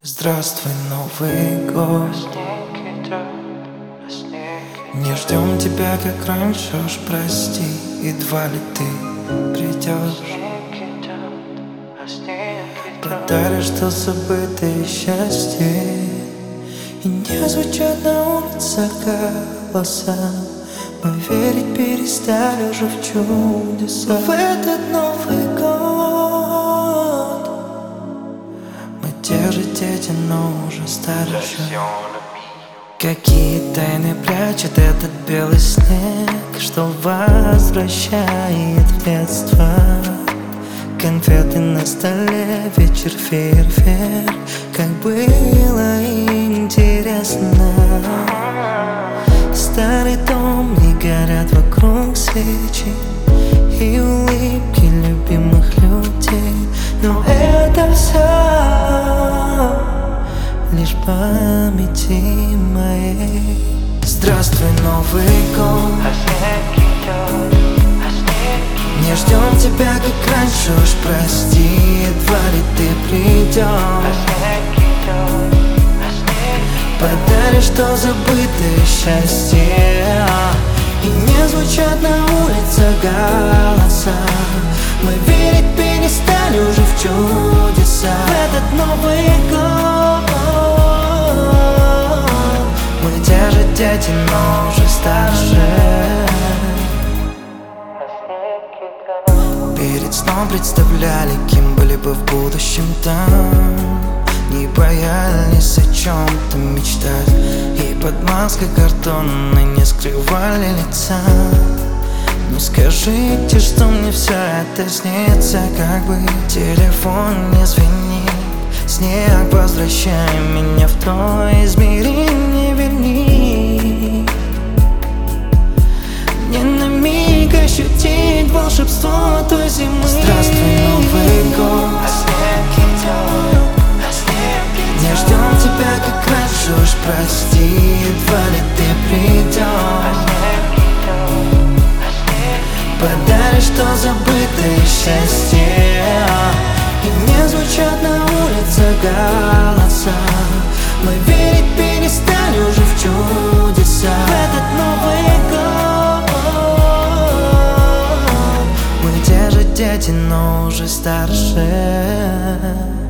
Здравствуй, Новый год. Не ждем тебя, как раньше, уж прости. Едва ли ты придешь, подаришь то забытое счастье. И не звучат на улицах голоса. Мы верить перестали уже в чудеса. В этот Новый год мы те же дети, но уже старше. Какие тайны прячет этот белый снег, что возвращает в детство? Конфеты на столе, вечер фейерверк. Как было интересно. Старый дом, не горят вокруг свечи и улыбки любимых людей. Но это все лишь памяти моей. Здравствуй, Новый год. Не ждем тебя, как раньше, уж прости. Едва ли ты придешь, подаришь то забытое счастье. И не звучат на улицах голоса. Мы верить перестали уже в чудеса. В этот Новый год мы те же дети, но уже старше. Перед сном представляли, кем были бы в будущем там. Не боялись о чем-то мечтать, и под маской картонной не скрывали лица. Ну скажите, что мне все это снится, как бы телефон не звенит. Снег, возвращай меня в то измерение, верни. Мне на миг ощутить волшебство той зимы. Здравствуй, Новый год. Не ждем тебя, как раньше, уж прости. Едва ли ты придешь, подаришь то забытое счастье. И не звучат на улицах голоса. Мы верить перестали уже в чудеса. В этот Новый год мы те же дети, но уже старше.